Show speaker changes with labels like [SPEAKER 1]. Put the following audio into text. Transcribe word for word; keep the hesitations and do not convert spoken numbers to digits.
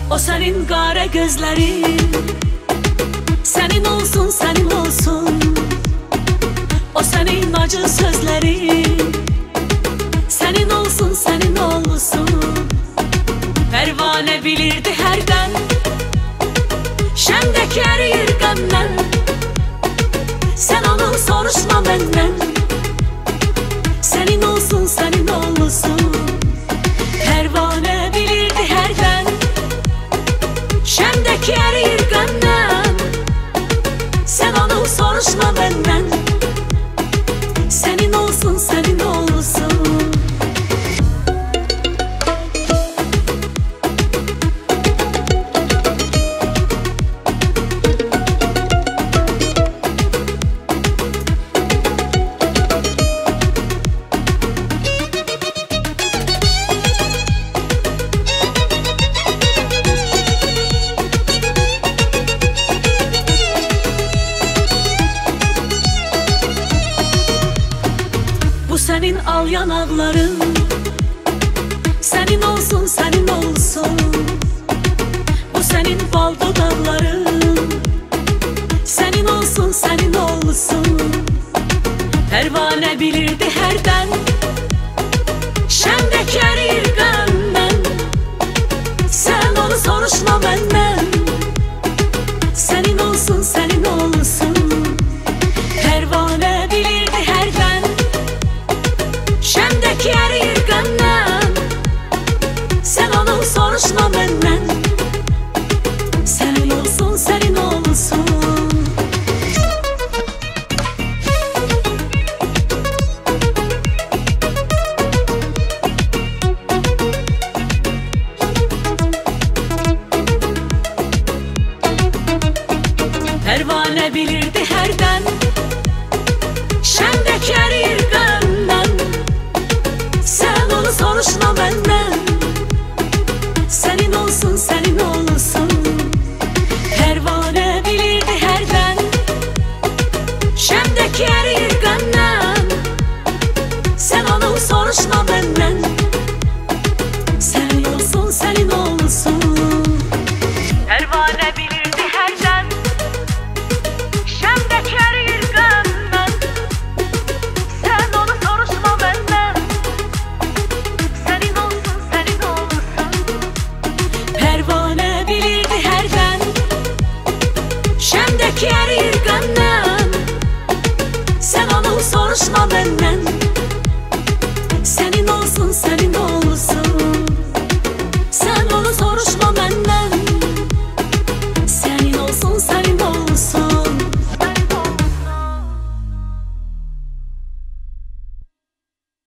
[SPEAKER 1] O senin kara gözlerin, senin olsun, senin olsun. O senin acı sözlerin, senin olsun, senin olsun. Pervane bilirdi herden, şemdeki eriyir qəmdən. Sen onu soruşma benden, senin olsun, senin olsun. Pervane bilirdi herden, şemdeki eriyir qəmdən. Sen onu soruşma benden, senin olsun, senin olsun. Senin al yanakların, senin olsun, senin olsun. Bu senin bal dudakların, senin olsun, senin olsun. Pervane bilirdi herden, şemdeki eriyir qəmdən. Sen onu soruşma benden, senin olsun, senin olsun. Pervane bilirdi herden, şemdeki eriyir qəmdən. Sen onu soruşma benden, senin olsun, senin olsun. Pervane bilirdi herden, şemdeki eriyir qəmdən. Sen onu soruşma benden, senin olsun, senin olsun. Pervane bilirdi herden, şemdeki eriyir qəmdən. Sen onu soruşma benden, senin olsun, senin olsun. Pervane bilirdi herden, şemdeki eriyir qəmdən. Sen onu soruşma benden, senin olsun, senin olsun. Pervane bilirdi herden, şemdeki eriyir qəmdən. Sen onu soruşma benden, senin olsun, senin olsun.